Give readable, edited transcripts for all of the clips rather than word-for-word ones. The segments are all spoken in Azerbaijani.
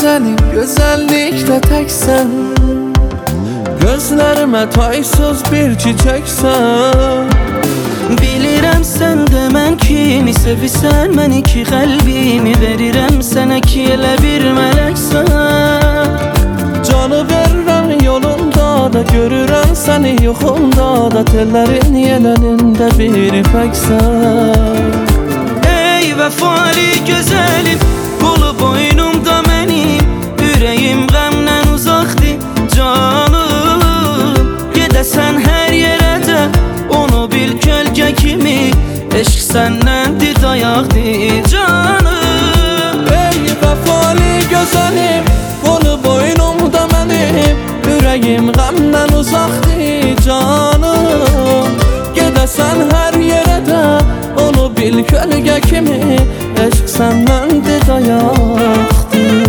gözəlim, gözəllikdə təksən. Gözlərimə taysız bir çiçəksən. Bilirəm sən də mən kimi sevirsən məni ki, qəlbimi verirəm sənə ki, elə bir mələksən. Canı verirəm yolunda da, görürəm səni yoxumda da, tellərin yelənində bir ipəksən. Ey vəfalı gözəlim, qolu boynumda mənim, ürəyim qəmdən uzaqdır canım. Gedəsən hər yerə də, onu bil kölgə kimi, eşq səndəndir, dayaqdır canım. Ey vəfalı gözəlim, qolu boynumda mənim, ürəyim qəmdən uzaqdır canım. Gedəsən hər yerə də, onu bil kölgə kimi, eşq səndəndir, dayaqdır.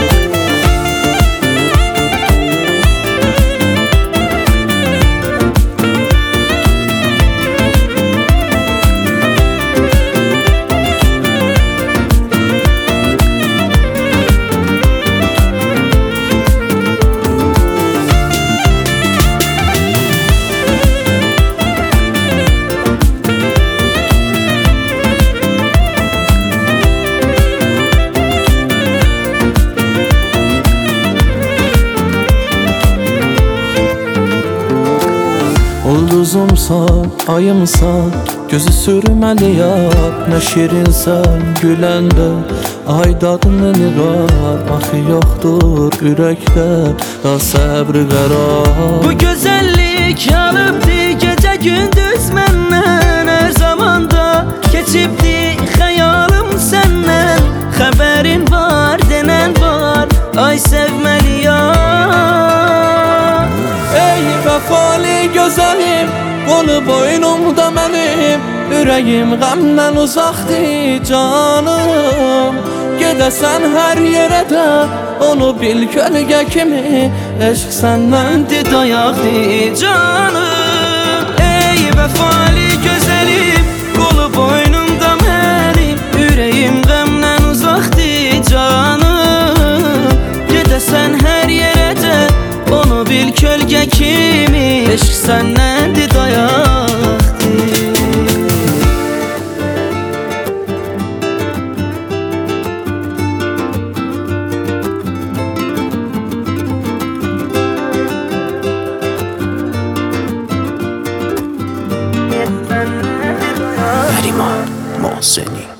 Ulduzumsan, ayımsan, gözü sürməli yar. Nə şirinsən, güləndə ay dadını niqar. Axı yoxdur ürəkdə, da səbri qərar. Bu gözəllik alıbdı gecə gündüz məndən, hər zamanda keçibdi xəyalım səndən. Xəbərin var, denən var, ay sevməli yar. Ey vəfalı gözəlim, qolu boynumda mənim, ürəyim qəmdən uzaqdır canım. Gedəsən hər yerə də, onu bil kölgə kimi, eşq səndəndir, dayaqdır canım. Ey vəfalı gözəlim, qolu boynumda mənim, ürəyim qəmdən uzaqdır canım. Gedəsən hər yerə də, onu bil kölgə kimi, eşq səndəndir, dayaqdır. Nəriman Mohseni.